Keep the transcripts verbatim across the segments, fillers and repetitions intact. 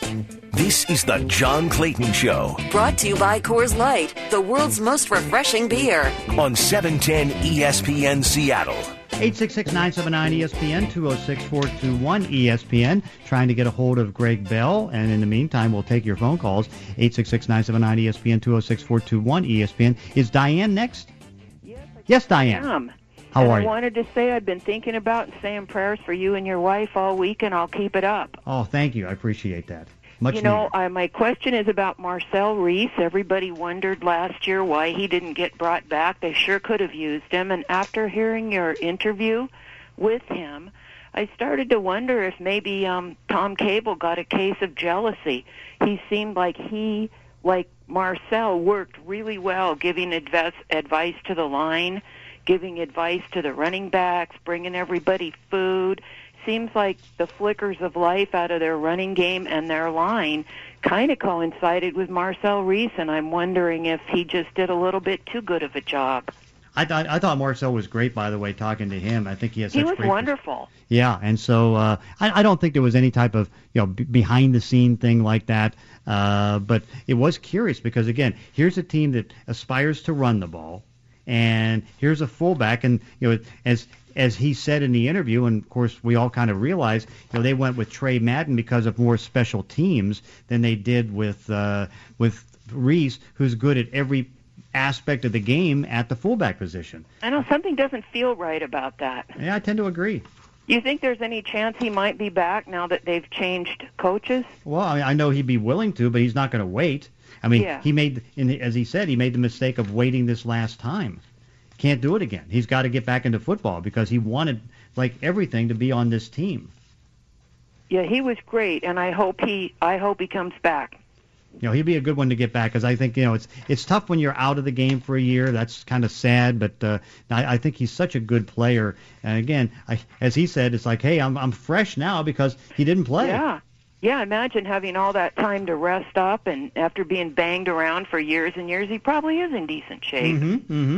This is the John Clayton Show. Brought to you by Coors Light, the world's most refreshing beer. On seven ten E S P N Seattle. eight six six, nine seven nine, E S P N, two oh six, four two one, E S P N. Trying to get a hold of Greg Bell. And in the meantime, we'll take your phone calls. eight six six, nine seven nine, E S P N, two oh six, four two one, E S P N. Is Diane next? Yes, I yes Diane. am. How and are I you? I wanted to say I've been thinking about and saying prayers for you and your wife all week, and I'll keep it up. Oh, thank you. I appreciate that. Much you know, needed. uh, my question is about Marcel Reese. Everybody wondered last year why he didn't get brought back. They sure could have used him. And after hearing your interview with him, I started to wonder if maybe um, Tom Cable got a case of jealousy. He seemed like he, like Marcel, worked really well giving advice, advice to the line, giving advice to the running backs, bringing everybody food. Seems like the flickers of life out of their running game and their line kind of coincided with Marcel Reese, and I'm wondering if he just did a little bit too good of a job. I thought I thought Marcel was great, by the way, talking to him. I think he has such He was great wonderful. Yeah, and so uh, I, I don't think there was any type of you know b- behind the scene thing like that. Uh, but it was curious because again, here's a team that aspires to run the ball, and here's a fullback, and you know as as he said in the interview, and of course we all kind of realized, you know, they went with Trey Madden because of more special teams than they did with uh, with Reese, who's good at every aspect of the game at the fullback position. I know something doesn't feel right about that. Yeah, I tend to agree. You think there's any chance he might be back now that they've changed coaches? Well, I, mean, I know he'd be willing to, but he's not going to wait. I mean, Yeah. he made, in the, as he said, he made the mistake of waiting this last time. Can't do it again. He's got to get back into football because he wanted, like everything, to be on this team. Yeah, he was great, and I hope he I hope he comes back. You know, he'd be a good one to get back because I think, you know, it's it's tough when you're out of the game for a year. That's kind of sad, but uh, I, I think he's such a good player. And again, I, as he said, it's like, hey, I'm I'm fresh now because he didn't play. Yeah. Yeah, imagine having all that time to rest up, and after being banged around for years and years, he probably is in decent shape. Mm-hmm, mm-hmm.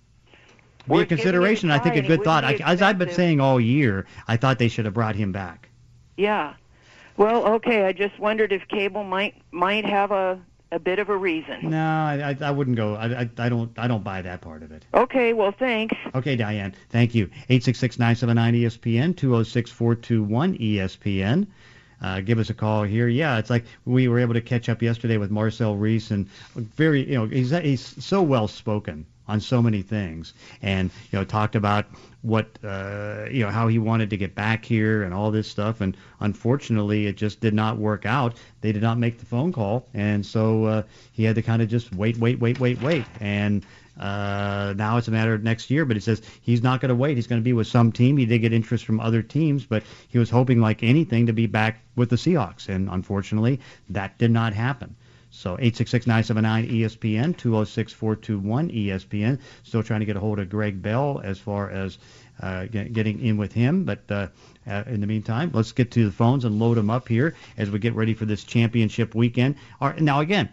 Be a Worth giving it a consideration. I think try, a and good it thought. I, wouldn't be as I've been expensive. saying all year, I thought they should have brought him back. Yeah. Well, okay, I just wondered if Cable might might have a, a bit of a reason. No, I, I, I wouldn't go. I, I, I don't. I don't buy that part of it. Okay, well, thanks. Okay, Diane. Thank you. eight six six, nine seven nine, E S P N, two oh six, four two one, E S P N. Uh, give us a call here. Yeah, it's like we were able to catch up yesterday with Marcel Reese, and very, you know, he's he's so well spoken on so many things, and you know, talked about what uh, you know how he wanted to get back here and all this stuff, and unfortunately, it just did not work out. They did not make the phone call, and so uh, he had to kind of just wait, wait, wait, wait, wait, and. Uh, now it's a matter of next year, but he says he's not going to wait. He's going to be with some team. He did get interest from other teams, but he was hoping like anything to be back with the Seahawks, and unfortunately, that did not happen. So eight six six, nine seven nine, E S P N, two oh six, four two one, E S P N. Still trying to get a hold of Greg Bell as far as uh, get, getting in with him, but uh, uh, in the meantime, let's get to the phones and load them up here as we get ready for this championship weekend. All right, now, again,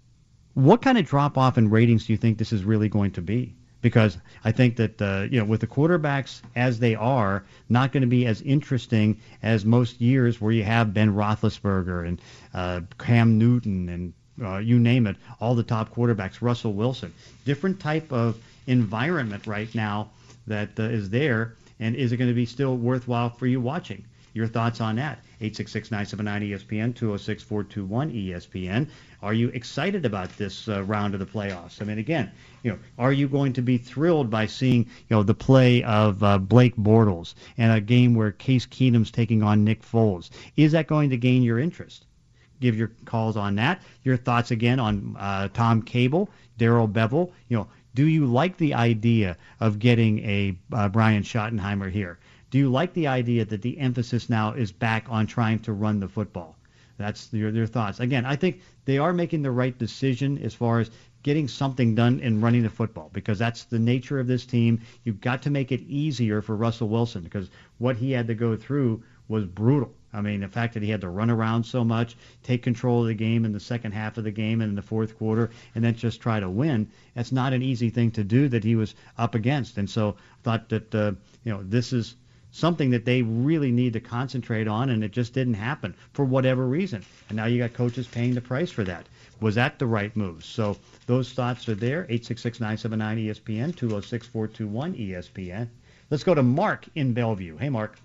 what kind of drop-off in ratings do you think this is really going to be? Because I think that, uh, you know, with the quarterbacks as they are, not going to be as interesting as most years where you have Ben Roethlisberger and uh, Cam Newton and uh, you name it, all the top quarterbacks, Russell Wilson. Different type of environment right now that uh, is there, and is it going to be still worthwhile for you watching? Your thoughts on that? eight six six, nine seven nine, E S P N, two oh six, four two one, E S P N. Are you excited about this uh, round of the playoffs? I mean, again, you know, are you going to be thrilled by seeing, you know, the play of uh, Blake Bortles and a game where Case Keenum's taking on Nick Foles? Is that going to gain your interest? Give your calls on that. Your thoughts again on uh, Tom Cable, Darrell Bevell. You know, do you like the idea of getting a uh, Brian Schottenheimer here? Do you like the idea that the emphasis now is back on trying to run the football? That's your, their thoughts. Again, I think they are making the right decision as far as getting something done in running the football, because that's the nature of this team. You've got to make it easier for Russell Wilson, because what he had to go through was brutal. I mean, the fact that he had to run around so much, take control of the game in the second half of the game and in the fourth quarter, and then just try to win, that's not an easy thing to do that he was up against. And so I thought that, uh, you know, this is something that they really need to concentrate on, and it just didn't happen for whatever reason. And now you got coaches paying the price for that. Was that the right move? So those thoughts are there. eight six six, nine seven nine, E S P N, two oh six, four two one, E S P N. Let's go to Mark in Bellevue. Hey, Mark.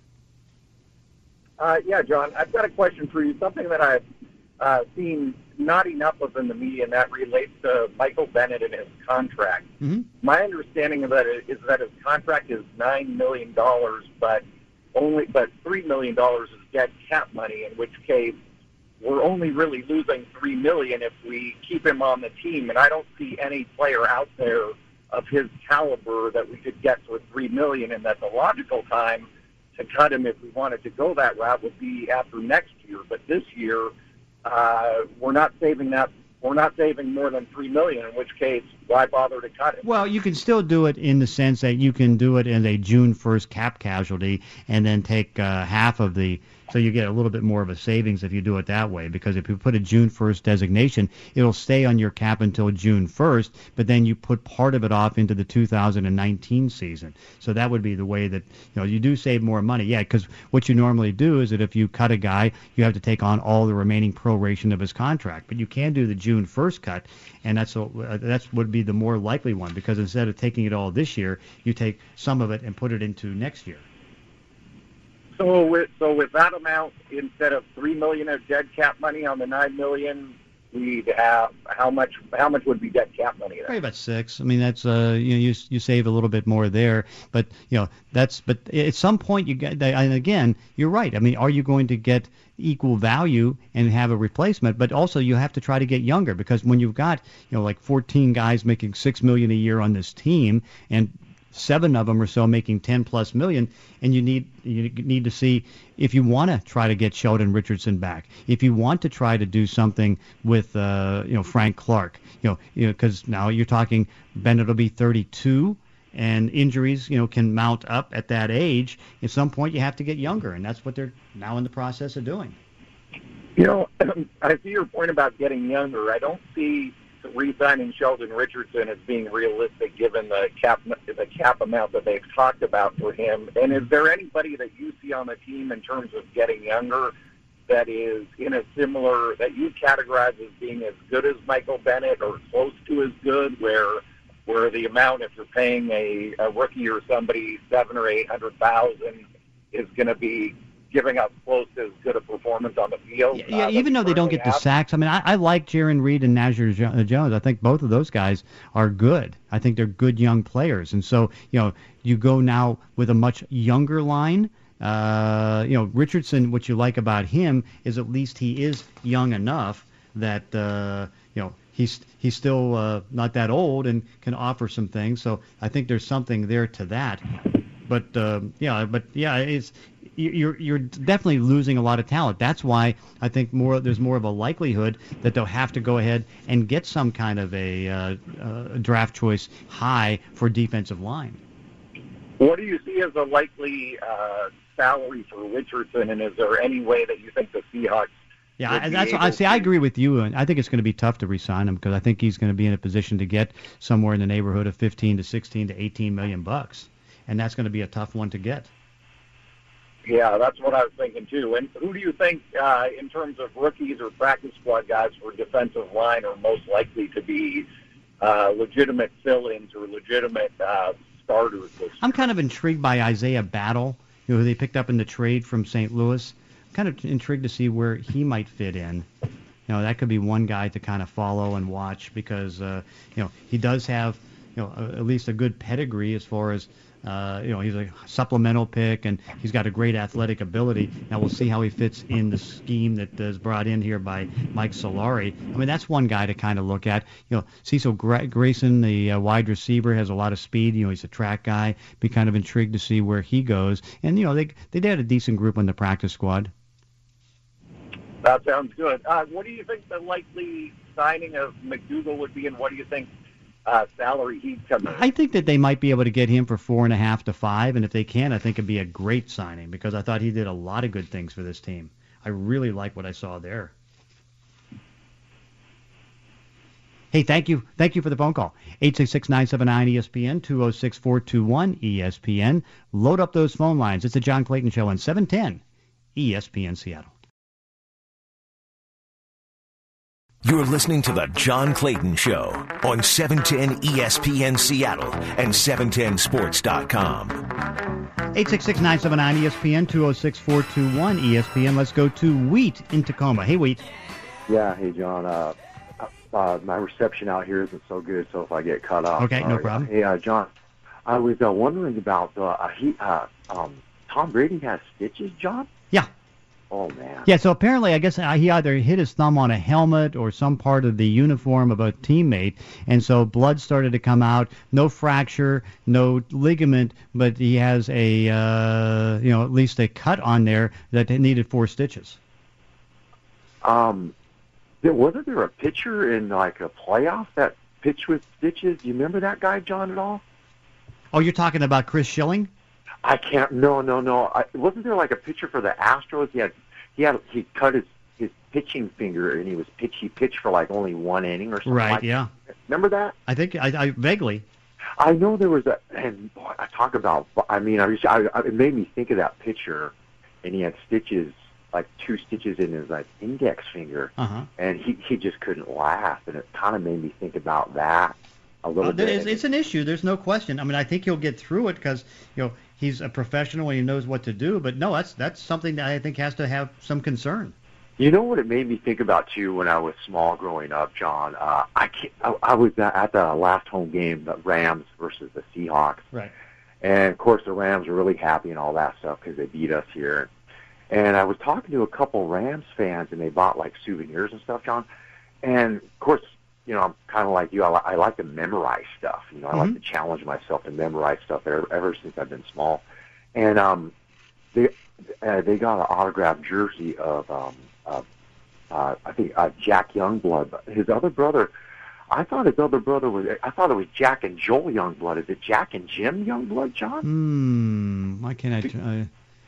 Uh, yeah, John, I've got a question for you, something that I've uh, seen not enough of in the media, and that relates to Michael Bennett and his contract. Mm-hmm. My understanding of that is that his contract is nine million dollars, but only but three million dollars is dead cap money, in which case we're only really losing three million dollars if we keep him on the team. And I don't see any player out there of his caliber that we could get for three million dollars, and that the logical time to cut him if we wanted to go that route would be after next year. But this year, uh, we're not saving that. We're not saving more than three million dollars, in which case, why bother to cut it? Well, you can still do it in the sense that you can do it as a June first cap casualty and then take uh, half of the, so you get a little bit more of a savings if you do it that way, because if you put a June first designation, it'll stay on your cap until June first, but then you put part of it off into the two thousand nineteen season. So that would be the way that, you know, you do save more money. Yeah, because what you normally do is that if you cut a guy, you have to take on all the remaining proration of his contract, but you can do the June first cut, and that's a, uh, that's would be the more likely one, because instead of taking it all this year, you take some of it and put it into next year. So with so with that amount, instead of three million of dead cap money on the nine million, we'd have how much? How much would be dead cap money there? Probably about six. I mean, that's uh, you know, you you save a little bit more there, but you know, that's but at some point you get. And again, you're right. I mean, are you going to get equal value and have a replacement? But also, you have to try to get younger, because when you've got, you know, like fourteen guys making six million a year on this team, and seven of them or so making ten plus million, and you need you need to see if you want to try to get Sheldon Richardson back, if you want to try to do something with uh, you know Frank Clark, you know, you know, because now you're talking Bennett will be thirty-two, and injuries, you know, can mount up at that age. At some point, you have to get younger, and that's what they're now in the process of doing. You know, I see your point about getting younger. I don't see re-signing Sheldon Richardson as being realistic, given the cap the cap amount that they've talked about for him. And is there anybody that you see on the team in terms of getting younger that is in a similar, that you categorize as being as good as Michael Bennett or close to as good, where where the amount, if you're paying a, a rookie or somebody seven or eight hundred thousand, is going to be giving up close to as good a performance on the field? Yeah, yeah uh, even though they don't get have. the sacks. I mean, I, I like Jaron Reed and Najir Jones. I think both of those guys are good. I think they're good young players. And so, you know, you go now with a much younger line. Uh, you know, Richardson, what you like about him is at least he is young enough that, uh, you know, he's he's still uh, not that old and can offer some things. So I think there's something there to that. But, uh, yeah, but, yeah, it's you're you're definitely losing a lot of talent. That's why I think more there's more of a likelihood that they'll have to go ahead and get some kind of a uh, uh, draft choice high for defensive line. What do you see as a likely uh, salary for Richardson, and is there any way that you think the Seahawks? Yeah, I, that's I see. I agree with you, and I think it's going to be tough to re-sign him, because I think he's going to be in a position to get somewhere in the neighborhood of fifteen to sixteen to eighteen million bucks, and that's going to be a tough one to get. Yeah, that's what I was thinking too. And who do you think, uh, in terms of rookies or practice squad guys for defensive line, are most likely to be uh, legitimate fill-ins or legitimate uh, starters? I'm kind of intrigued by Isaiah Battle, you know, who they picked up in the trade from Saint Louis. I'm kind of intrigued to see where he might fit in. You know, that could be one guy to kind of follow and watch, because uh, you know he does have, you know, at least a good pedigree as far as. Uh, you know, he's a supplemental pick, and he's got a great athletic ability. Now we'll see how he fits in the scheme that is brought in here by Mike Solari. I mean, that's one guy to kind of look at. You know, Cecil Gra- Grayson, the uh, wide receiver, has a lot of speed. You know, he's a track guy. Be kind of intrigued to see where he goes. And, you know, they they had a decent group on the practice squad. That sounds good. Uh, what do you think the likely signing of McDougal would be, and what do you think Uh, salary he'd come in? I think that they might be able to get him for four and a half to five, and if they can, I think it'd be a great signing, because I thought he did a lot of good things for this team. I really like what I saw there. Hey, thank you. Thank you for the phone call. eight six six, nine seven nine, E S P N, two oh six, four two one, E S P N. Load up those phone lines. It's the John Clayton Show on seven ten E S P N Seattle. You're listening to the John Clayton Show on seven ten E S P N Seattle and seven ten sports dot com. eight six six, nine seven nine, E S P N, two oh six, four two one, E S P N. Let's go to Wheat in Tacoma. Hey, Wheat. Yeah, hey, John. Uh, uh, my reception out here isn't so good, so if I get cut off. Okay, no problem. Hey, uh, John, I was uh, wondering about uh, uh, he, uh, um, Tom Brady has stitches, John? Yeah. Oh, man. Yeah, so apparently I guess uh, he either hit his thumb on a helmet or some part of the uniform of a teammate, and so blood started to come out. No fracture, no ligament, but he has a, uh, you know, at least a cut on there that needed four stitches. Um, there, wasn't there a pitcher in, like, a playoff that pitched with stitches? Do you remember that guy, John, at all? Oh, you're talking about Chris Schilling? I can't. No, no, no. I, wasn't there like a pitcher for the Astros? He had, he had, he cut his, his pitching finger, and he was pitch. He pitched for like only one inning or something. Right. Like Yeah. That. Remember that? I think I, I vaguely. I know there was a, and boy, I talk about. I mean, I, was, I, I it made me think of that pitcher, and he had stitches, like two stitches in his like index finger, Uh-huh. and he he just couldn't laugh, and it kind of made me think about that a little Uh, bit. it's, it's an issue. There's no question. I mean, I think he'll get through it because you know he's a professional and he knows what to do. But no, that's that's something that I think has to have some concern. You know what it made me think about too when I was small growing up, John. Uh, I, can't, I I was at the last home game, the Rams versus the Seahawks, Right. and of course the Rams were really happy and all that stuff because they beat us here. And I was talking to a couple Rams fans, and they bought like souvenirs and stuff, John. And of course, you know, I'm kind of like you. I, li- I like to memorize stuff. You know, I Mm-hmm. like to challenge myself to memorize stuff ever, ever since I've been small. And um, they uh, they got an autographed jersey of um, of uh, I think uh, Jack Youngblood. His other brother, I thought his other brother was. I thought it was Jack and Joel Youngblood. Is it Jack and Jim Youngblood, John? Hmm. Why can't I? T- uh,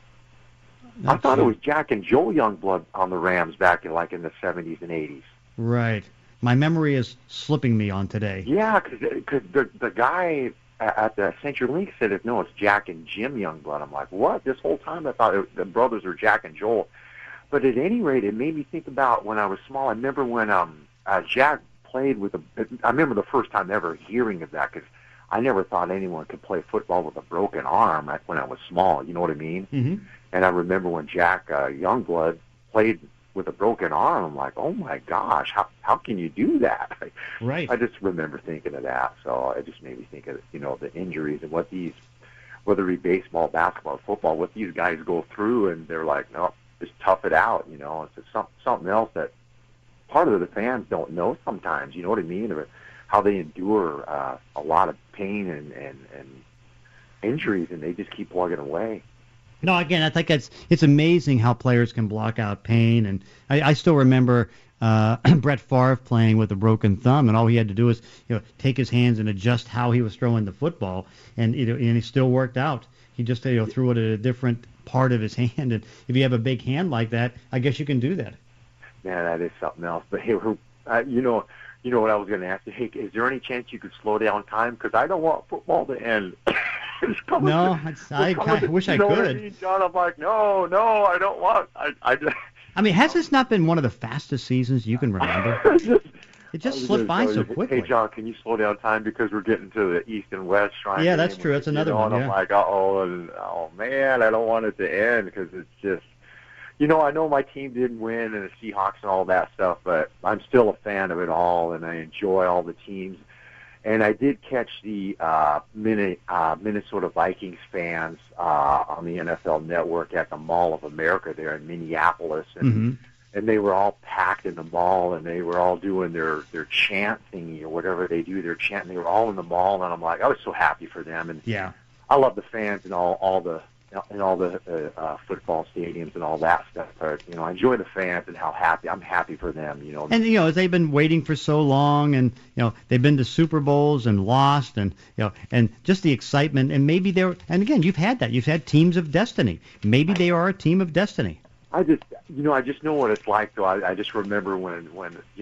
I thought it uh, was Jack and Joel Youngblood on the Rams back in like in the seventies and eighties. Right. My memory is slipping me on today. Yeah, because the the guy at the CenturyLink said, "No, it's Jack and Jim Youngblood." I'm like, what? This whole time I thought it, the brothers were Jack and Joel. But at any rate, it made me think about when I was small. I remember when um uh, Jack played with a. I remember the first time ever hearing of that because I never thought anyone could play football with a broken arm when I was small. You know what I mean? Mm-hmm. And I remember when Jack uh, Youngblood played with a broken arm, I'm like, oh my gosh, how how can you do that? Right. I just remember thinking of that, so it just made me think of, you know, the injuries and what these, whether it be baseball, basketball, football, what these guys go through, and they're like, no, just tough it out, you know. It's just some, something else that part of the fans don't know sometimes, you know what I mean, or how they endure uh, a lot of pain and, and, and injuries, and they just keep plugging away. No, again, I think it's it's amazing how players can block out pain, and I, I still remember uh, Brett Favre playing with a broken thumb, and all he had to do was you know take his hands and adjust how he was throwing the football, and you know, and he still worked out. He just you know threw it at a different part of his hand, and if you have a big hand like that, I guess you can do that. Man, that is something else. But hey, uh, you know, you know what I was going to ask you? Hey, is there any chance you could slow down time? Because I don't want football to end. Coming, no, it's, I, coming, I wish I you know could. What I mean, John, I'm like, no, no, I don't want. I, I just. I mean, has this not been one of the fastest seasons you can remember? just, it just slipped by so quickly. Hey, John, can you slow down time because we're getting to the East and West Shrine? Yeah, that's true. That's another you know, one. And yeah. I'm like, uh-oh, and, oh man, I don't want it to end because it's just. You know, I know my team didn't win and the Seahawks and all that stuff, but I'm still a fan of it all, and I enjoy all the teams. And I did catch the uh, Minnesota Vikings fans uh, on the N F L Network at the Mall of America there in Minneapolis, and Mm-hmm. and they were all packed in the mall, and they were all doing their their chant thingy or whatever they do, their chant. And they were all in the mall, and I'm like, I was so happy for them, and Yeah. I love the fans and all all the. in all the uh, uh, football stadiums and all that stuff. But, you know, I enjoy the fans and how happy, I'm happy for them, you know. And, you know, they've been waiting for so long, and, you know, they've been to Super Bowls and lost, and, you know, and just the excitement, and maybe they're, and again, you've had that. You've had teams of destiny. Maybe they are a team of destiny. I just, you know, I just know what it's like, though. I, I just remember when, when, you know,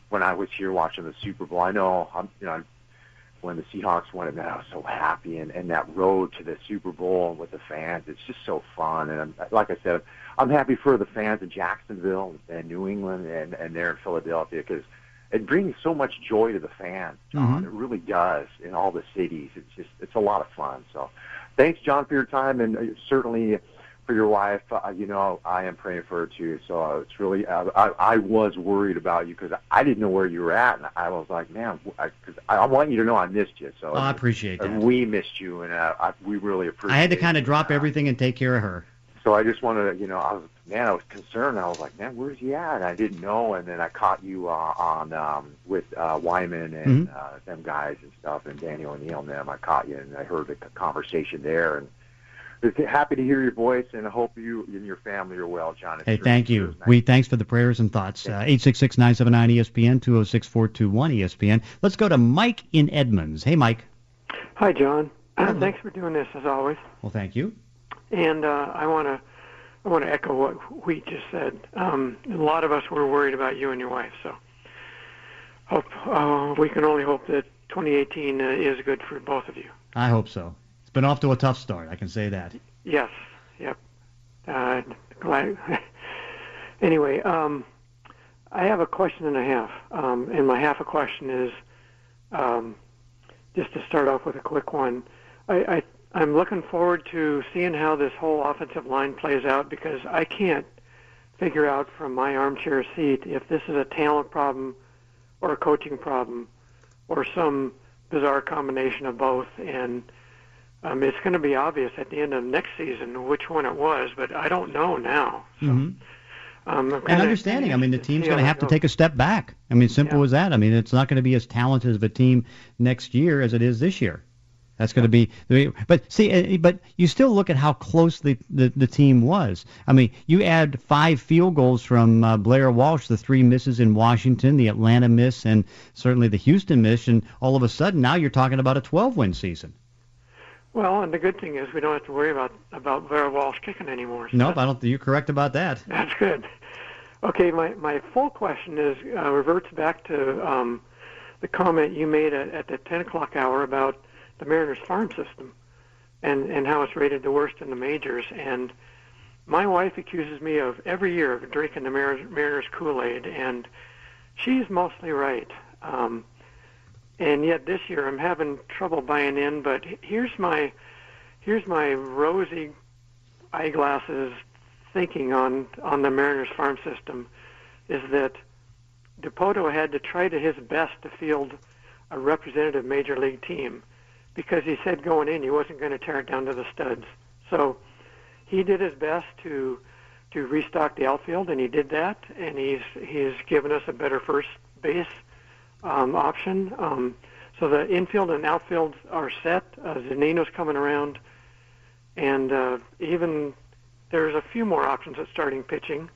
when I was here watching the Super Bowl. I know, I'm, you know, when the Seahawks won it, man, I was so happy. And, and that road to the Super Bowl with the fans, it's just so fun. And I'm, like I said, I'm happy for the fans in Jacksonville and New England and, and there in Philadelphia, because it brings so much joy to the fans, John. Mm-hmm. It really does in all the cities. It's just, it's a lot of fun. So thanks, John, for your time, and certainly for your wife. Uh, you know, I am praying for her too. So uh, it's really, uh, I, I was worried about you because I didn't know where you were at, and I was like, man, I, cause I, I want you to know I missed you. So oh, I appreciate that. And we missed you, and uh, I, we really appreciate it. I had to kind of drop uh, everything and take care of her. So I just wanted to, you know, I was, man, I was concerned. I was like, man, where's he at? And I didn't know. And then I caught you uh, on um, with uh, Wyman and mm-hmm. uh, them guys and stuff, and Daniel O'Neill and them. I caught you, and I heard the conversation there. And happy to hear your voice, and I hope you and your family are well, John. It's hey, true. thank you. Nice. We thanks for the prayers and thoughts. Uh, eight six six, nine seven nine, E S P N, two oh six, four two one, E S P N. Let's go to Mike in Edmonds. Hey, Mike. Hi, John. Thanks for doing this, as always. Well, thank you. And uh, I want to I want to echo what Wheat just said. Um, a lot of us were worried about you and your wife, so hope uh, we can only hope that twenty eighteen uh, is good for both of you. I hope so. It's been off to a tough start, I can say that. Yes, yep. Uh, glad. Anyway, um, I have a question and a half, um, and my half a question is um, just to start off with a quick one. I, I, I'm looking forward to seeing how this whole offensive line plays out, because I can't figure out from my armchair seat if this is a talent problem or a coaching problem or some bizarre combination of both. And um, it's going to be obvious at the end of next season which one it was, but I don't know now. So, mm-hmm. um, and understanding, I mean, the team's going to have to take a step back. I mean, simple yeah. as that. I mean, it's not going to be as talented of a team next year as it is this year. That's going to be, but see, but you still look at how close the, the, the team was. I mean, you add five field goals from uh, Blair Walsh, the three misses in Washington, the Atlanta miss, and certainly the Houston miss, and all of a sudden now you're talking about a twelve-win season. Well, and the good thing is we don't have to worry about about Blair Walsh kicking anymore. So nope, I don't. You're correct about that. That's good. Okay, my my full question is uh, reverts back to um, the comment you made at, at the ten o'clock hour about the Mariners farm system and, and how it's rated the worst in the majors. And my wife accuses me of every year of drinking the Mariners, Mariners Kool-Aid, and she's mostly right. Um, and yet this year I'm having trouble buying in, but here's my here's my rosy eyeglasses thinking on, on the Mariners farm system, is that Dipoto had to try to his best to field a representative major league team, because he said going in he wasn't going to tear it down to the studs. So he did his best to to restock the outfield, and he did that, and he's he's given us a better first base um, option. Um, so the infield and outfield are set. Uh, Zunino's coming around, and uh, even there's a few more options at starting pitching.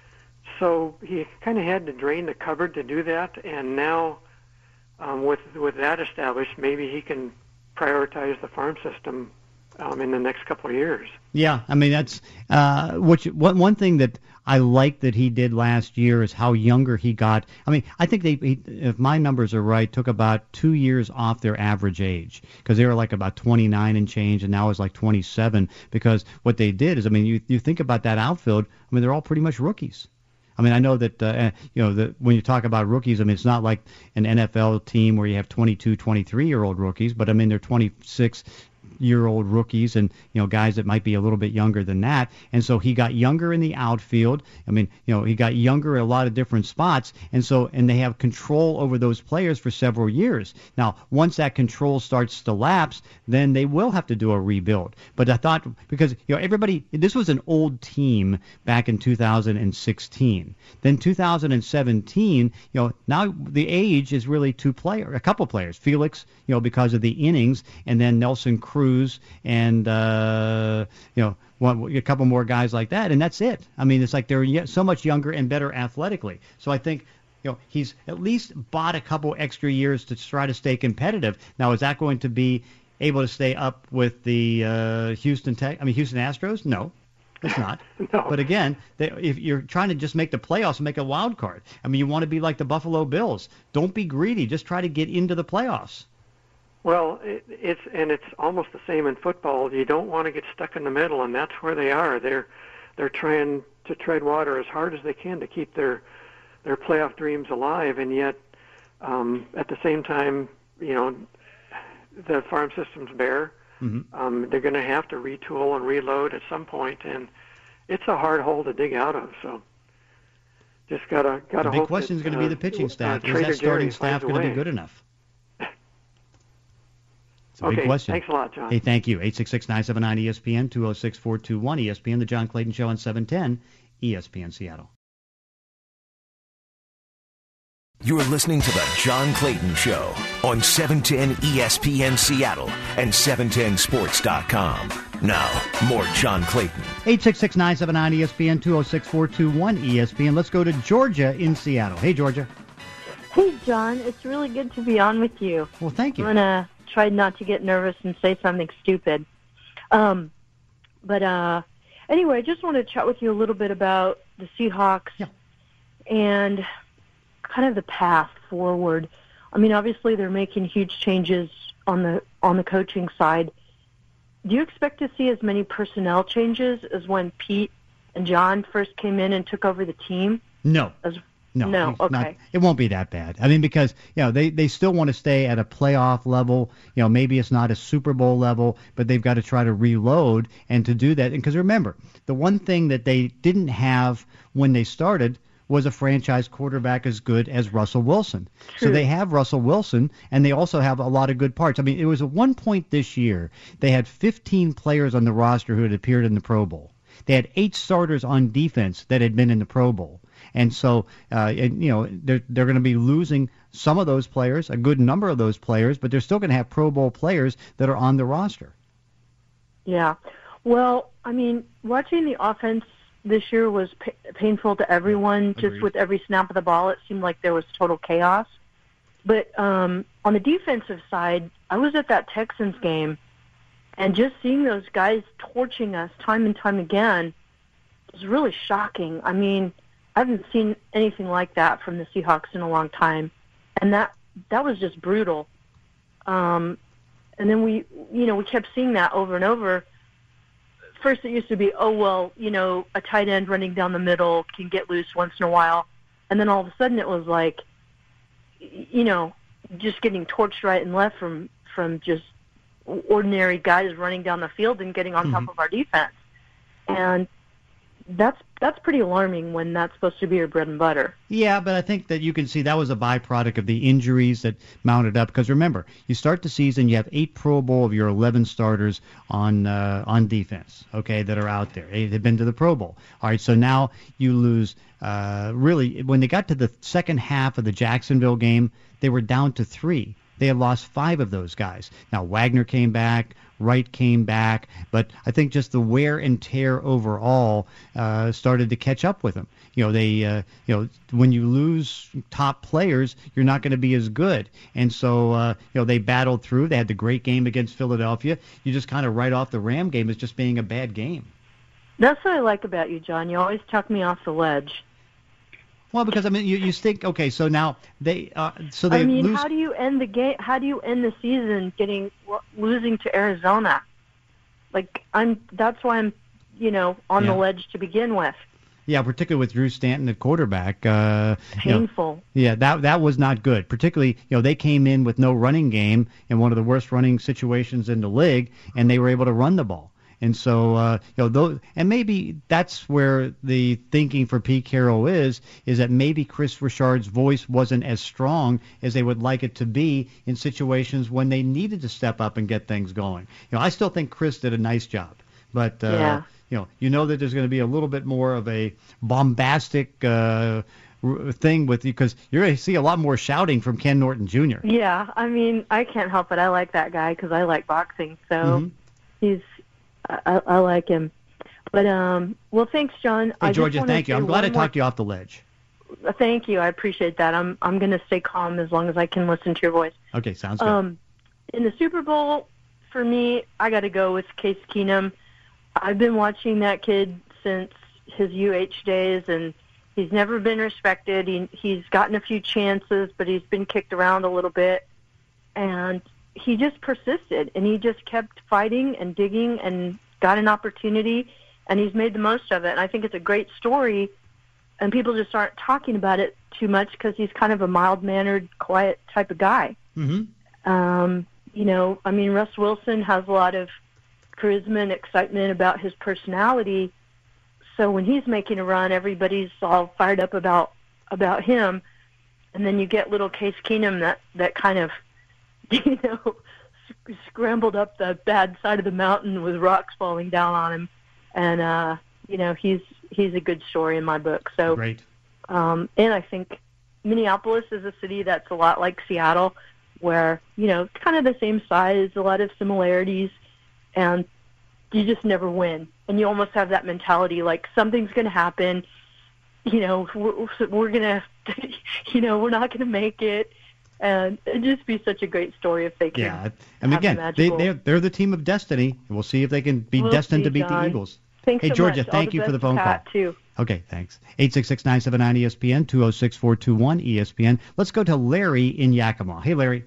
So he kind of had to drain the cupboard to do that, and now um, with with that established, maybe he can prioritize the farm system um, in the next couple of years. Yeah, I mean, that's uh, which one, one thing that I like that he did last year is how younger he got. I mean, I think they, he, if my numbers are right, took about two years off their average age, because they were like about twenty-nine and change, and now it's like twenty-seven, because what they did is, I mean, you, you think about that outfield, I mean, they're all pretty much rookies. I mean, I know that, uh, you know, the, when you talk about rookies, I mean, it's not like an N F L team where you have twenty-two, twenty-three-year-old rookies, but, I mean, they're twenty-six-year-old rookies and, you know, guys that might be a little bit younger than that. And so he got younger in the outfield. I mean, you know, he got younger at a lot of different spots. And so, and they have control over those players for several years. Now, once that control starts to lapse, then they will have to do a rebuild. But I thought, because, you know, everybody, this was an old team back in two thousand sixteen. Then two thousand seventeen, you know, now the age is really two players, a couple players. Felix, you know, because of the innings, and then Nelson Cruz and, uh, you know, one, a couple more guys like that, and that's it. I mean, it's like they're so much younger and better athletically. So I think, you know, he's at least bought a couple extra years to try to stay competitive. Now, is that going to be able to stay up with the uh, Houston Tech? I mean, Houston Astros? No. It's not. No. But again, they, if you're trying to just make the playoffs and make a wild card, I mean, you want to be like the Buffalo Bills. Don't be greedy. Just try to get into the playoffs. Well, it, it's and it's almost the same in football. You don't want to get stuck in the middle, and that's where they are. They're they're trying to tread water as hard as they can to keep their their playoff dreams alive, and yet um, at the same time, you know, the farm system's bare. Mm-hmm. Um, they're going to have to retool and reload at some point, and it's a hard hole to dig out of. So, just gotta gotta. The big hope question is going to uh, be the pitching staff. Uh, is that Trader starting Jerry staff going to be good enough? It's a okay, big question. Thanks a lot, John. Hey, thank you. eight six six, nine seven nine, E S P N, two oh six, four two one, E S P N, The John Clayton Show on seven ten, E S P N Seattle. You're listening to The John Clayton Show on seven ten E S P N Seattle and seven ten sports dot com. Now, more John Clayton. eight six six, nine seven nine, E S P N, two oh six, four two one, E S P N. Let's go to Georgia in Seattle. Hey, Georgia. Hey, John. It's really good to be on with you. Well, thank you. I'm going to try not to get nervous and say something stupid. Um, but uh, anyway, I just want to chat with you a little bit about the Seahawks yeah. and kind of the path forward. I mean, obviously they're making huge changes on the on the coaching side. Do you expect to see as many personnel changes as when Pete and John first came in and took over the team? No. As, no. No, it's okay. Not, it won't be that bad. I mean, because, you know, they, they still want to stay at a playoff level. You know, maybe it's not a Super Bowl level, but they've got to try to reload. And to do that, because remember, the one thing that they didn't have when they started was a franchise quarterback as good as Russell Wilson. True. So they have Russell Wilson, and they also have a lot of good parts. I mean, it was at one point this year, they had fifteen players on the roster who had appeared in the Pro Bowl. They had eight starters on defense that had been in the Pro Bowl. And so, uh, and, you know, they're, they're going to be losing some of those players, a good number of those players, but they're still going to have Pro Bowl players that are on the roster. Yeah. Well, I mean, watching the offense this year was pa- painful to everyone. Agreed. Just with every snap of the ball, it seemed like there was total chaos. But um, on the defensive side, I was at that Texans game, and just seeing those guys torching us time and time again was really shocking. I mean, I haven't seen anything like that from the Seahawks in a long time, and that that was just brutal. Um, and then we, you know, we kept seeing that over and over. First, it used to be, oh, well, you know, a tight end running down the middle can get loose once in a while. And then all of a sudden it was like, you know, just getting torched right and left from, from just ordinary guys running down the field and getting on mm-hmm. top of our defense. And that's that's pretty alarming when that's supposed to be your bread and butter. Yeah, but I think that you can see that was a byproduct of the injuries that mounted up. Because remember, you start the season, you have eight Pro Bowl of your eleven starters on uh, on defense, okay, that are out there. They've been to the Pro Bowl. All right, so now you lose. Uh, really, when they got to the second half of the Jacksonville game, they were down to three. They had lost five of those guys. Now, Wagner came back, Wright came back, but I think just the wear and tear overall uh, started to catch up with them. You know, they, uh, you know, when you lose top players, you're not going to be as good. And so, uh, you know, they battled through. They had the great game against Philadelphia. You just kind of write off the Ram game as just being a bad game. That's what I like about you, John. You always tuck me off the ledge. Well, because I mean, you, you think, okay, so now they, uh, so they I mean, lose. how do you end the game? How do you end the season getting losing to Arizona? Like, I'm. That's why I'm, you know, on yeah. the ledge to begin with. Yeah, particularly with Drew Stanton at quarterback. Uh, Painful. You know, yeah, that that was not good. Particularly, you know, they came in with no running game in one of the worst running situations in the league, and they were able to run the ball. And so, uh, you know, those, and maybe that's where the thinking for Pete Carroll is, is that maybe Chris Richard's voice wasn't as strong as they would like it to be in situations when they needed to step up and get things going. You know, I still think Chris did a nice job, but uh, yeah. you know, you know that there's going to be a little bit more of a bombastic uh, thing with you because you're going to see a lot more shouting from Ken Norton Junior Yeah, I mean, I can't help it. I like that guy because I like boxing, so mm-hmm. he's. I, I like him. But, um, well, thanks, John. Hey, I Georgia, thank you. I'm glad I more... talked you off the ledge. Thank you. I appreciate that. I'm I'm going to stay calm as long as I can listen to your voice. Okay, sounds good. Um, in the Super Bowl, for me, I got to go with Case Keenum. I've been watching that kid since his U H days, and he's never been respected. He, he's gotten a few chances, but he's been kicked around a little bit. And he just persisted, and he just kept fighting and digging and got an opportunity, and he's made the most of it. And I think it's a great story, and people just aren't talking about it too much because he's kind of a mild-mannered, quiet type of guy. Mm-hmm. Um, you know, I mean, Russ Wilson has a lot of charisma and excitement about his personality, so when he's making a run, everybody's all fired up about about him. And then you get little Case Keenum that, that kind of, you know, sc- scrambled up the bad side of the mountain with rocks falling down on him. And, uh, you know, he's he's a good story in my book. So, Great. Um, and I think Minneapolis is a city that's a lot like Seattle, where, you know, kind of the same size, a lot of similarities, and you just never win. And you almost have that mentality, like something's going to happen, you know, we're, we're going to, you know, we're not going to make it. And it'd just be such a great story if they can. Yeah, and again, the they, they're, they're the team of destiny. We'll see if they can be we'll destined see, to beat John. the Eagles. Thanks hey, so Georgia, much. thank All you the for the best, phone Pat, call. Too. Okay, thanks. eight six six, nine seven nine, E S P N, two oh six, four two one, E S P N. Let's go to Larry in Yakima. Hey, Larry.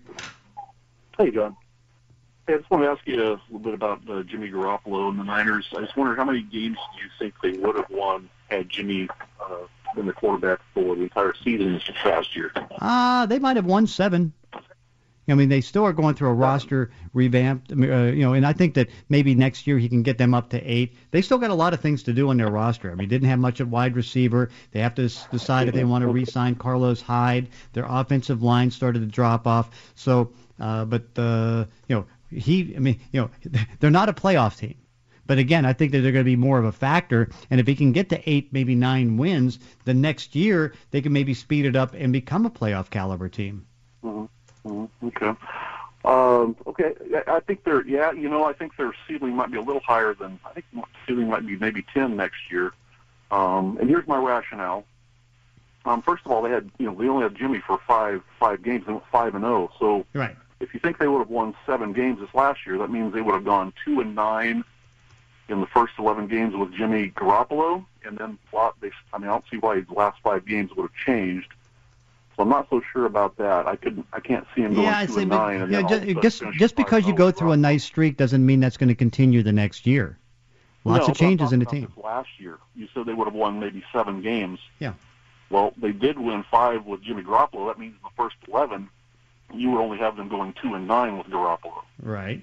Hey, John. Hey, I just want to ask you a little bit about uh, Jimmy Garoppolo and the Niners. I just wondered how many games do you think they would have won had Jimmy uh, been the quarterback for the entire season this past year? Ah, uh, they might have won seven. I mean, they still are going through a roster revamp, uh, you know, and I think that maybe next year he can get them up to eight. They still got a lot of things to do on their roster. I mean, didn't have much at wide receiver. They have to s- decide if they want to re-sign Carlos Hyde. Their offensive line started to drop off. So, uh, but, uh, you know, he, I mean, you know, they're not a playoff team. But again, I think that they're going to be more of a factor. And if he can get to eight, maybe nine wins, the next year they can maybe speed it up and become a playoff caliber team. Mm-hmm. Mm-hmm. Okay. Um, okay. I think they're, yeah, you know, I think their ceiling might be a little higher than, I think the ceiling might be maybe ten next year. Um, and here's my rationale. Um, first of all, they had, you know, they only had Jimmy for five five games and went five and oh. So right. If you think they would have won seven games this last year, that means they would have gone two and nine in the first eleven games with Jimmy Garoppolo, and then they, I mean, I don't see why the last five games would have changed. So I'm not so sure about that. I couldn't, I can't see him going yeah, two say, and but, nine. And yeah, then just just, just because you go through a nice streak doesn't mean that's going to continue the next year. Lots no, of changes in the about team. this last year, you said they would have won maybe seven games. Yeah. Well, they did win five with Jimmy Garoppolo. That means in the first eleven, you would only have them going two and nine with Garoppolo. Right.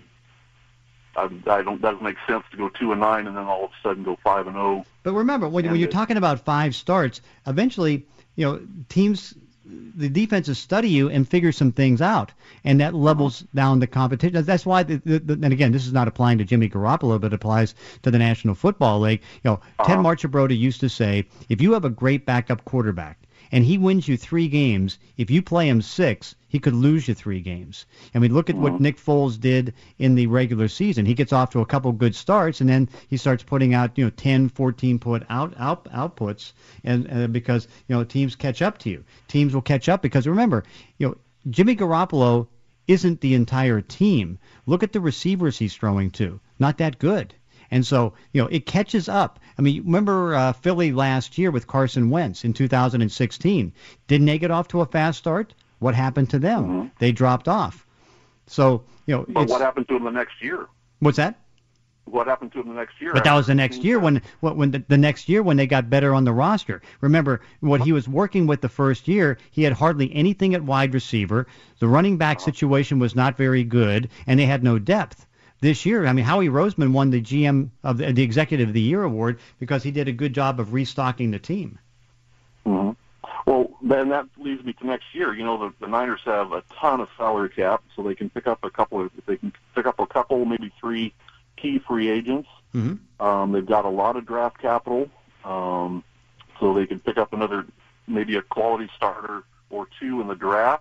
I, I don't. Doesn't make sense to go two and nine and then all of a sudden go five and zero. But remember, when, when you're talking about five starts, eventually, you know, teams, the defenses study you and figure some things out, and that levels down the competition. That's why, the, the, the, and again, this is not applying to Jimmy Garoppolo, but applies to the National Football League. You know, uh-huh. Ted Marchibroda used to say, if you have a great backup quarterback and he wins you three games, if you play him six, he could lose you three games. I mean, look at what Nick Foles did in the regular season. He gets off to a couple good starts, and then he starts putting out, you know, ten, fourteen point out, out outputs, and uh, because, you know, teams catch up to you. Teams will catch up because, remember, you know, Jimmy Garoppolo isn't the entire team. Look at the receivers he's throwing to. Not that good. And so, you know, it catches up. I mean, remember uh, Philly last year with Carson Wentz in two thousand sixteen. Didn't they get off to a fast start? What happened to them? Mm-hmm. They dropped off. So, you know. But what happened to them the next year? What's that? What happened to them the next year? But that was the next year when, when the, the next year when they got better on the roster. Remember, what he was working with the first year, he had hardly anything at wide receiver. The running back situation was not very good, and they had no depth. This year, I mean, Howie Roseman won the G M of the, the Executive of the Year award because he did a good job of restocking the team. Mm-hmm. Well, then that leads me to next year. You know, the, the Niners have a ton of salary cap, so they can pick up a couple of, they can pick up a couple, maybe three key free agents. Mm-hmm. Um, they've got a lot of draft capital, um, so they can pick up another, maybe a quality starter or two in the draft.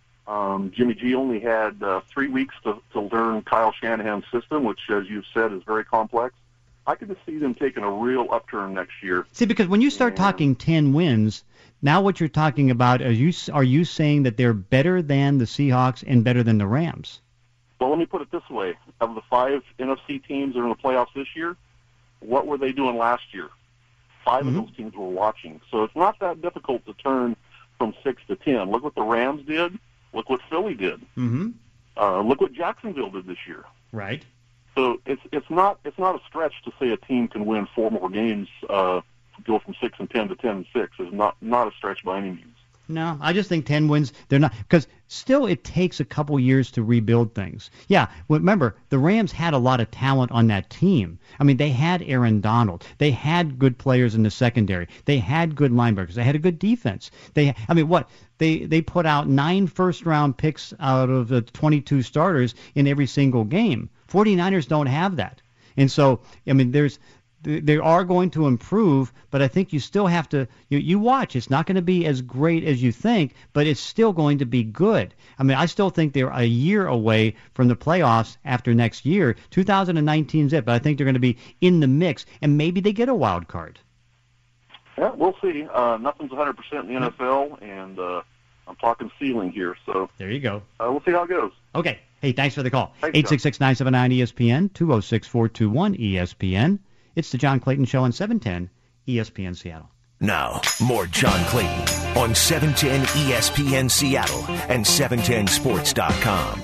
Um, Jimmy G only had uh, three weeks to, to learn Kyle Shanahan's system, which, as you've said, is very complex. I could just see them taking a real upturn next year. See, because when you start and, talking ten wins, now what you're talking about, are you are you saying that they're better than the Seahawks and better than the Rams? Well, let me put it this way. Of the five N F C teams that are in the playoffs this year, what were they doing last year? Five Mm-hmm. of those teams were watching. So it's not that difficult to turn from six to ten. Look what the Rams did. Look what Philly did. Mm-hmm. Uh, look what Jacksonville did this year. Right. So it's it's not it's not a stretch to say a team can win four more games, uh, go from six and ten to ten and six. Is not not a stretch by any means. No, I just think ten wins, they're not, because still it takes a couple years to rebuild things. Yeah, well, remember, the Rams had a lot of talent on that team. I mean, they had Aaron Donald. They had good players in the secondary. They had good linebackers. They had a good defense. They, I mean, what? They they put out nine first-round picks out of the twenty-two starters in every single game. 49ers don't have that. And so, I mean, there's... They are going to improve, but I think you still have to, you, you watch. It's not going to be as great as you think, but it's still going to be good. I mean, I still think they're a year away from the playoffs after next year. two thousand nineteen is it, but I think they're going to be in the mix, and maybe they get a wild card. Yeah, we'll see. Uh, nothing's one hundred percent in the N F L, and uh, I'm talking ceiling here. So there you go. Uh, we'll see how it goes. Okay. Hey, thanks for the call. Thanks, eight six six, nine seven nine, E S P N, two oh six, four two one, E S P N. It's the John Clayton Show on seven ten E S P N Seattle. Now, more John Clayton on seven ten E S P N Seattle and seven ten sports dot com.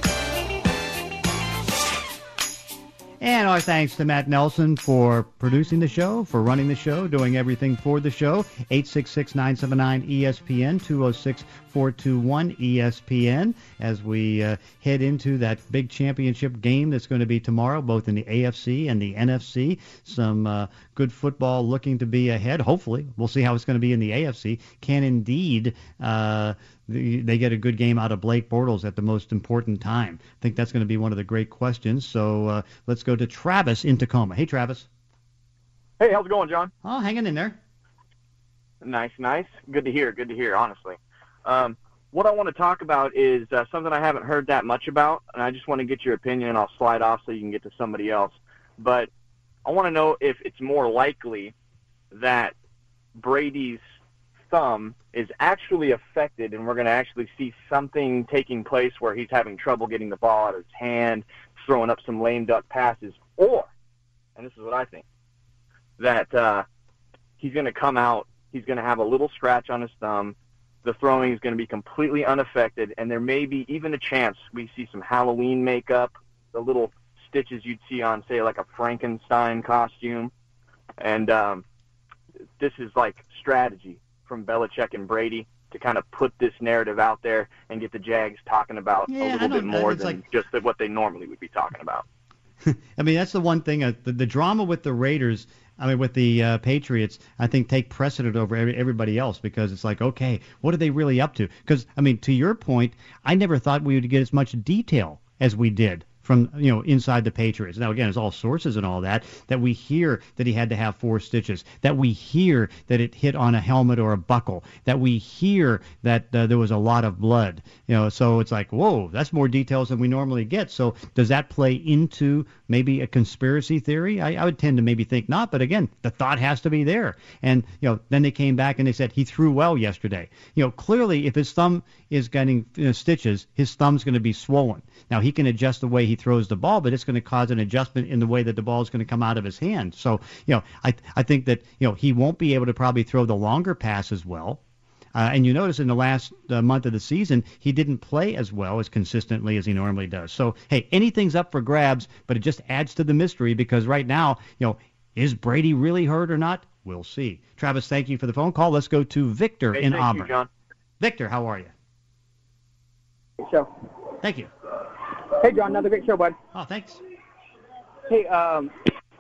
And our thanks to Matt Nelson for producing the show, for running the show, doing everything for the show. eight six six, nine seven nine, E S P N, two oh six, four two one, E S P N, as we uh, head into that big championship game that's going to be tomorrow, both in the A F C and the N F C. Some uh, good football looking to be ahead. Hopefully, we'll see how it's going to be in the A F C. Can indeed uh, they get a good game out of Blake Bortles at the most important time? I think that's going to be one of the great questions. So uh, let's go to Travis in Tacoma. Hey, Travis. Hey, how's it going, John? Oh, hanging in there. Nice, nice. Good to hear. Good to hear, honestly. Um, what I want to talk about is uh, something I haven't heard that much about, and I just want to get your opinion, and I'll slide off so you can get to somebody else. But I want to know if it's more likely that Brady's thumb is actually affected, and we're going to actually see something taking place where he's having trouble getting the ball out of his hand, throwing up some lame duck passes, or, and this is what I think, that uh, he's going to come out, he's going to have a little scratch on his thumb, the throwing is going to be completely unaffected, and there may be even a chance we see some Halloween makeup, the little stitches you'd see on, say, like a Frankenstein costume, and um, this is like strategy from Belichick and Brady to kind of put this narrative out there and get the Jags talking about Yeah, a little bit more than like... just what they normally would be talking about. I mean, that's the one thing. Uh, the, the drama with the Raiders, I mean, with the uh, Patriots, I think take precedent over every, everybody else because it's like, okay, what are they really up to? Because, I mean, to your point, I never thought we would get as much detail as we did from, you know, inside the Patriots. Now, again, it's all sources and all that, that we hear that he had to have four stitches, that we hear that it hit on a helmet or a buckle, that we hear that uh, there was a lot of blood. You know, so it's like, whoa, that's more details than we normally get. So does that play into maybe a conspiracy theory? I, I would tend to maybe think not, but again, the thought has to be there. And, you know, then they came back and they said he threw well yesterday. You know, clearly if his thumb is getting you know, stitches, his thumb's going to be swollen. Now, he can adjust the way he throws the ball, but it's going to cause an adjustment in the way that the ball is going to come out of his hand. So, you know, I I think that, you know, he won't be able to probably throw the longer pass as well. Uh, and you notice in the last uh, month of the season, he didn't play as well as consistently as he normally does. So, hey, anything's up for grabs, but it just adds to the mystery because right now, you know, is Brady really hurt or not? We'll see. Travis, thank you for the phone call. Let's go to Victor Hey, in thank Auburn. you, John. Victor, how are you? Show. Thank you. Hey, John, another great show, bud. Oh, thanks. Hey, um,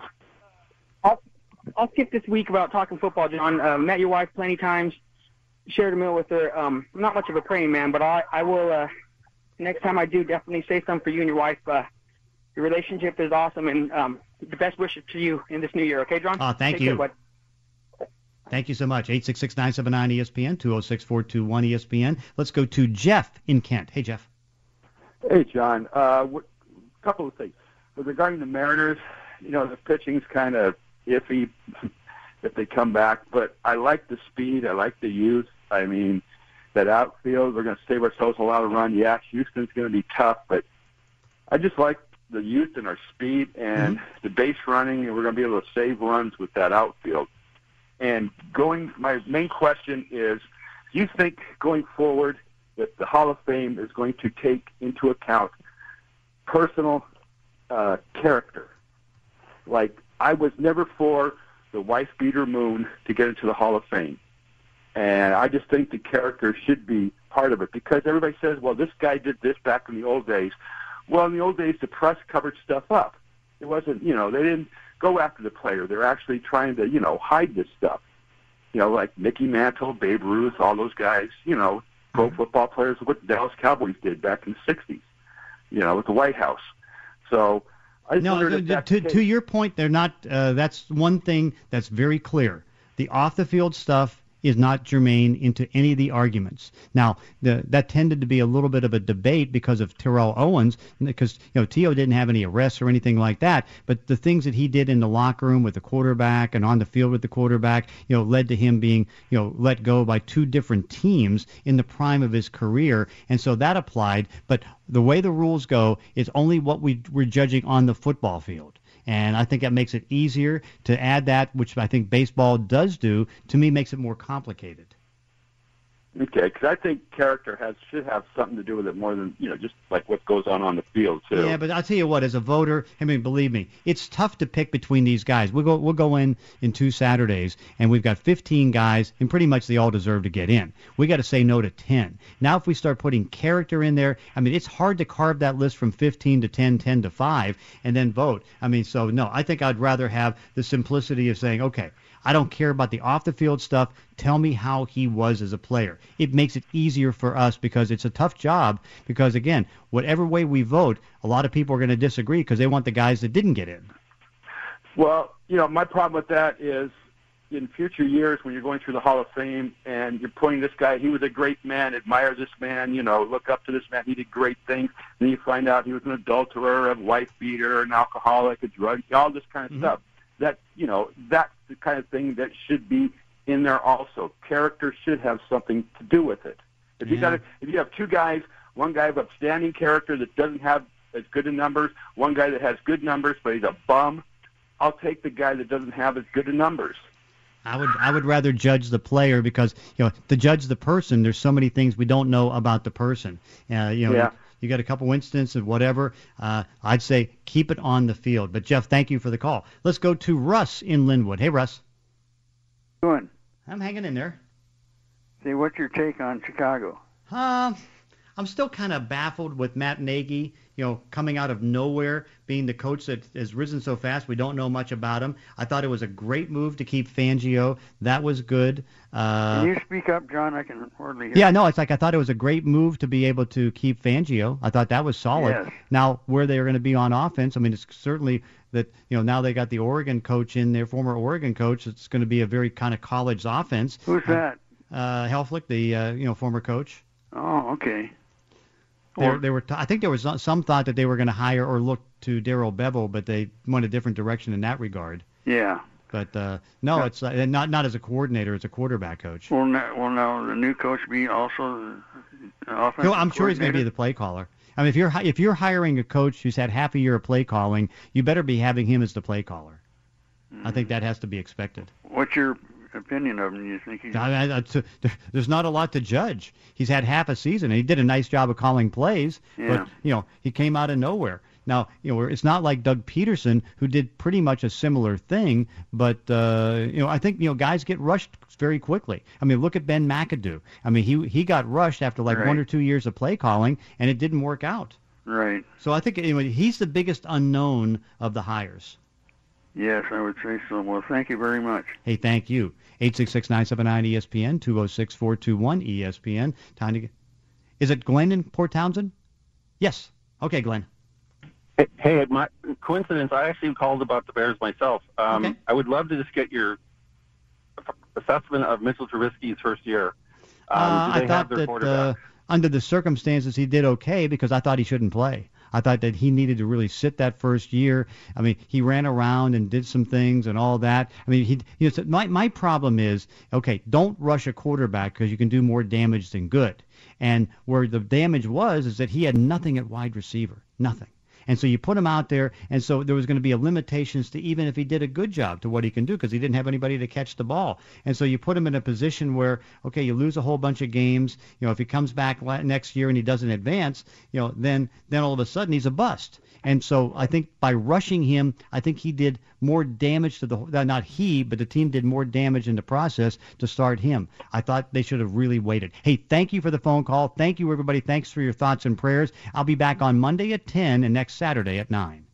I'll, I'll skip this week about talking football, John. Uh, met your wife plenty times, shared a meal with her. Um, I'm not much of a praying man, but I, I will, uh, next time I do, definitely say something for you and your wife. Uh, your relationship is awesome, and um, the best wishes to you in this new year, okay, John? Oh, thank Take you. care, bud. Thank you so much. eight six six, nine seven nine, E S P N, two oh six, four two one, E S P N. Let's go to Jeff in Kent. Hey, Jeff. Hey, John. A uh, w- couple of things. With regarding the Mariners, you know, the pitching's kind of iffy if they come back, but I like the speed. I like the youth. I mean, that outfield, we're going to save ourselves a lot of run. Yeah, Houston's going to be tough, but I just like the youth and our speed and mm-hmm. the base running, and we're going to be able to save runs with that outfield. And going, my main question is, do you think going forward that the Hall of Fame is going to take into account personal uh, character? Like, I was never for the wife-beater Moon to get into the Hall of Fame. And I just think the character should be part of it, because everybody says, well, this guy did this back in the old days. Well, in the old days, the press covered stuff up. It wasn't, you know, they didn't go after the player. They're actually trying to, you know, hide this stuff. You know, like Mickey Mantle, Babe Ruth, all those guys, you know, pro football players, what the Dallas Cowboys did back in the sixties, you know, with the White House. So I just no, wondered if to, that's to, the case. to your point, they're not. Uh, that's one thing that's very clear. The off-the-field stuff is not germane into any of the arguments. Now, the, that tended to be a little bit of a debate because of Terrell Owens, because, you know, T O didn't have any arrests or anything like that, but the things that he did in the locker room with the quarterback and on the field with the quarterback, you know, led to him being, you know, let go by two different teams in the prime of his career, and so that applied. But the way the rules go, it's only what we, we're judging on the football field. And I think that makes it easier to add that, which I think baseball does do. To me, makes it more complicated. Okay, because I think character has should have something to do with it more than, you know, just like what goes on on the field too. Yeah, but I'll tell you what, as a voter, I mean, believe me, it's tough to pick between these guys. We'll go, we'll go in in two Saturdays, and we've got fifteen guys, and pretty much they all deserve to get in. We got to say no to ten. Now, if we start putting character in there, I mean, it's hard to carve that list from fifteen to ten, ten to five, and then vote. I mean, so no, I think I'd rather have the simplicity of saying, okay, I don't care about the off-the-field stuff. Tell me how he was as a player. It makes it easier for us because it's a tough job because, again, whatever way we vote, a lot of people are going to disagree because they want the guys that didn't get in. Well, you know, my problem with that is in future years when you're going through the Hall of Fame and you're putting this guy, he was a great man, admire this man, you know, look up to this man, he did great things. Then you find out he was an adulterer, a wife beater, an alcoholic, a drug, all this kind of mm-hmm. stuff. That, you know, that's the kind of thing that should be in there also. Character should have something to do with it. If yeah. you got a, if you have two guys, one guy of upstanding character that doesn't have as good a numbers, one guy that has good numbers but he's a bum, I'll take the guy that doesn't have as good a numbers. I would I would rather judge the player because, you know, to judge the person, there's so many things we don't know about the person. Uh, you know. Yeah. You got a couple instances of whatever. Uh, I'd say keep it on the field. But, Jeff, thank you for the call. Let's go to Russ in Linwood. Hey, Russ. Doing? I'm hanging in there. See, what's your take on Chicago? Uh, I'm still kind of baffled with Matt Nagy, you know, coming out of nowhere, being the coach that has risen so fast. We don't know much about him. I thought it was a great move to keep Fangio. That was good. Uh, Can you speak up, John? I can hardly hear. Yeah, no, it's like I thought it was a great move to be able to keep Fangio. I thought that was solid. Yes. Now, where they are going to be on offense, I mean, it's certainly that, you know, now they got the Oregon coach in there, former Oregon coach. It's going to be a very kind of college offense. Who's that? Uh, Helflich, the, uh, you know, former coach. Oh, okay. They, they were. T- I think there was some thought that they were going to hire or look to Darrell Bevel, but they went a different direction in that regard. Yeah. But uh, no, it's uh, not not as a coordinator, as a quarterback coach. Will now, will now the new coach be also the offensive No, I'm sure he's going to be the play caller. I mean, if you're if you're hiring a coach who's had half a year of play calling, you better be having him as the play caller. Mm-hmm. I think that has to be expected. What's your opinion of him? Do you think he's... I mean, it's a, there's not a lot to judge. He's had half a season, and he did a nice job of calling plays, yeah. but, you know, he came out of nowhere. Now, you know, it's not like Doug Peterson, who did pretty much a similar thing, but, uh, you know, I think, you know, guys get rushed very quickly. I mean, look at Ben McAdoo. I mean, he he got rushed after like right. one or two years of play calling, and it didn't work out. Right. So I think, anyway, he's the biggest unknown of the hires. Yes, I would say so. Well, thank you very much. Hey, thank you. eight six six, nine seven nine, E S P N, two oh six, four two one, E S P N. Time to get... Is it Glenn in Port Townsend? Yes. Okay, Glenn. Hey, hey, my coincidence, I actually called about the Bears myself. Um, okay. I would love to just get your assessment of Mitchell Trubisky's first year. Um, uh, do they I thought have their that quarterback? uh, under the circumstances he did okay because I thought he shouldn't play. I thought that he needed to really sit that first year. I mean, he ran around and did some things and all that. I mean, he. You know, so my my problem is, okay, don't rush a quarterback because you can do more damage than good. And where the damage was is that he had nothing at wide receiver, nothing. And so you put him out there, and so there was going to be a limitations to even if he did a good job to what he can do because he didn't have anybody to catch the ball. And so you put him in a position where, okay, you lose a whole bunch of games. You know, if he comes back next year and he doesn't advance, you know, then then all of a sudden he's a bust. And so I think by rushing him, I think he did more damage to the, not he, but the team did more damage in the process to start him. I thought they should have really waited. Hey, thank you for the phone call. Thank you, everybody. Thanks for your thoughts and prayers. I'll be back on Monday at ten and next Saturday at nine.